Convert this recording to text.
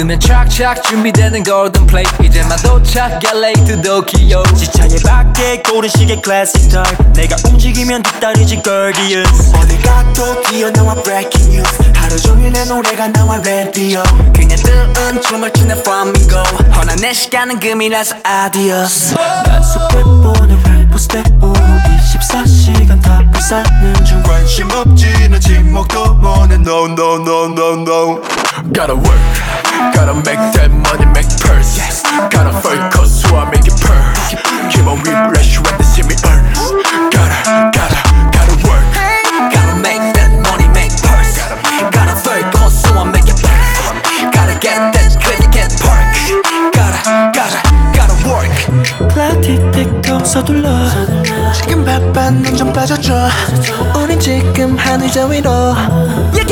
뜨면 착착 준비되는 golden plate 이제만 도착 LA to Tokyo 지차에 밖에 고른 시계 classic time 내가 움직이면 뒷다리지 Guardians 어딜 가도 뛰어나와 breaking news 하루 종일 내 노래가 나와 radio 그냥 뜨은 춤을 추는 flamingo 허나 내 시간은 금이라서 adios 단속해 보는 래퍼 스텝으로 24시간 다 불사는 중 관심 없지 난 지목도 못해 no no no no no Gotta work, gotta make that money, make purse. Gotta focus so I make it purr. Keep on refresh when they see me earn. Gotta work. Gotta make that money, make purse Gotta focus so I make it purr Gotta get that credit, get perk Gotta work 클라틱틱도 서둘러 지금 바빠 넌 좀 빠져줘 우린 지금 하늘 저 위로